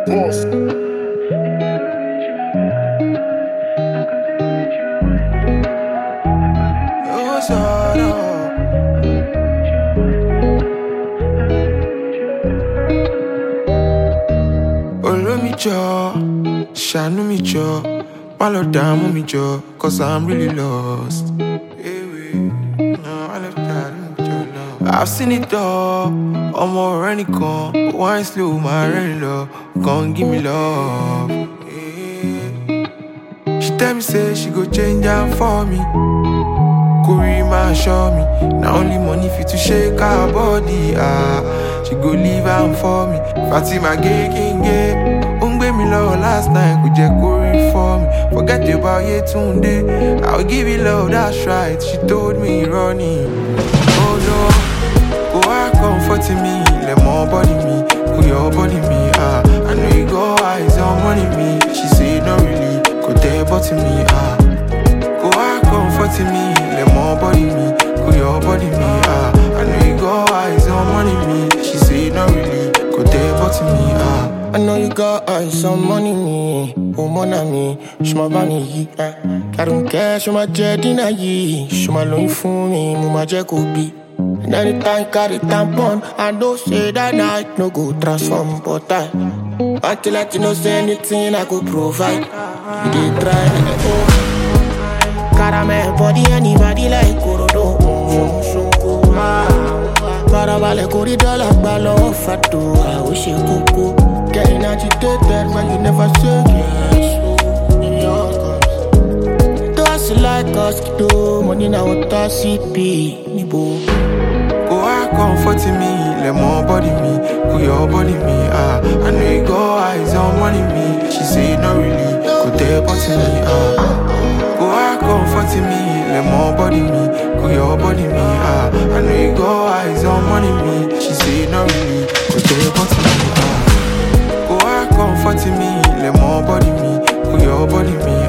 boss. Shanu mi jo, malo damu mi jo, cause I'm really lost. I've seen it all, I'm already gone. Wine slow, my rain love, gon' give me love. She tell me say she go change her for me. Kurima show me, now only money fit to shake her body. She go leave her for me. Fatima gay king gay. Me love last night, could you go for me? Forget about you today. I'll give you love, that's right. She told me running. Oh no, go out comforting me, let more body me, put your body me. I know you go eyes on money me. She say no really, go there but me. Go out comforting me, let more body me, put your body me. I know you go eyes on money me. She say no really, go there but me. I know you got some money, me, oh mon ami, je m'en vais ni I don't care, je m'en j'ai dinayi, je m'en loin for me, mama j'ai kobi. And anytime carry tampon, I know say that night no go transform, but I want to let you know say anything I could provide. You did try, oh, caramel body anybody like Korodo, Parabale corridor balo fatu, I wish you could. Getting agitated when you never say yes. Do I see like us, do money now what I see be nibo. Go out comforting me, let more body me, put your body me. I know you go eyes on money me. She say no really, go there but me. Go out comforting me, let more body me, put your body me. I know you go eyes on money me. She say no really, go there but me. Comforting me, let more body me, put your body me.